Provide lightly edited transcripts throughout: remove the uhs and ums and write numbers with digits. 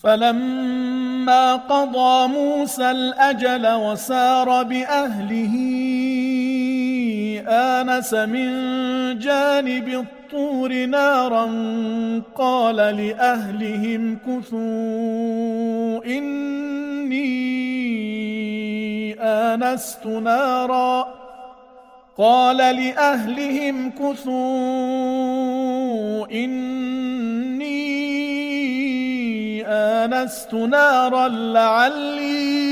فلما قضى موسى الأجل وسار بأهله آنس من جانب الطور نارا قال لأهلهم كثوا إني آنست نارا لعلي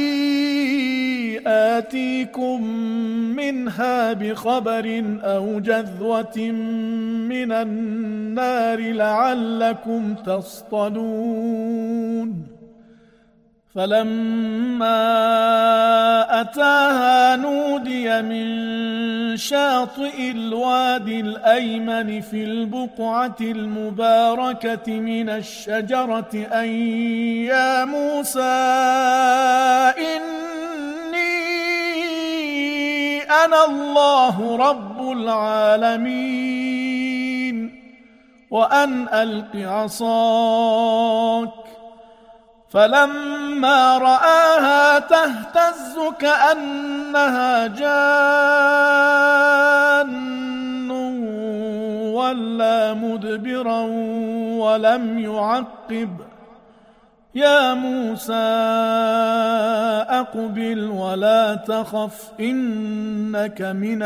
آتيكم منها بخبر أو جذوة من النار لعلكم تصطلون فلما أتاها نودي من شاطئ الوادي الأيمن في البقعة المباركة من الشجرة أن يا موسى إني أنا الله رب العالمين وأن ألق عصاك فلما رآها تهتز كأنها جان ولا مدبرا ولم يعقب يا موسى أقبل ولا تخف إنك من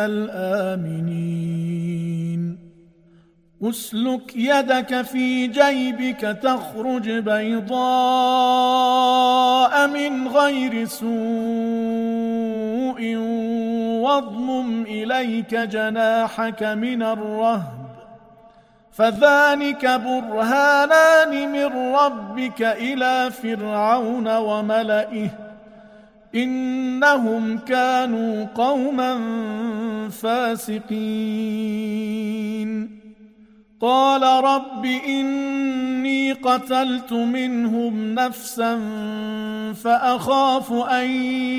الآمنين أسلك يدك في جيبك تخرج بيضاء من غير سوء واضمم إليك جناحك من الرهب فذلك برهانان من ربك إلى فرعون وملئه إنهم كانوا قوما فاسقين قال رب إني قتلت منهم نفسا فأخاف أن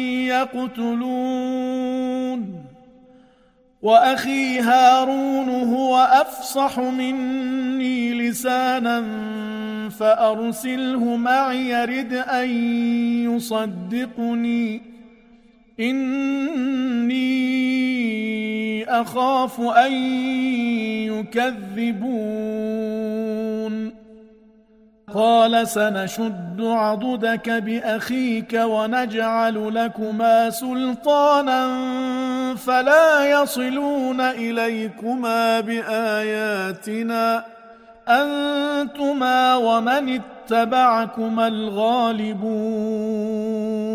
يقتلون وأخي هارون هو أفصح مني لسانا فأرسله معي يرد أن يصدقني إني أخاف أن يكذبون قال سنشد عضدك بأخيك ونجعل لكما سلطانا فلا يصلون إليكما بآياتنا أنتما ومن اتبعكما الغالبون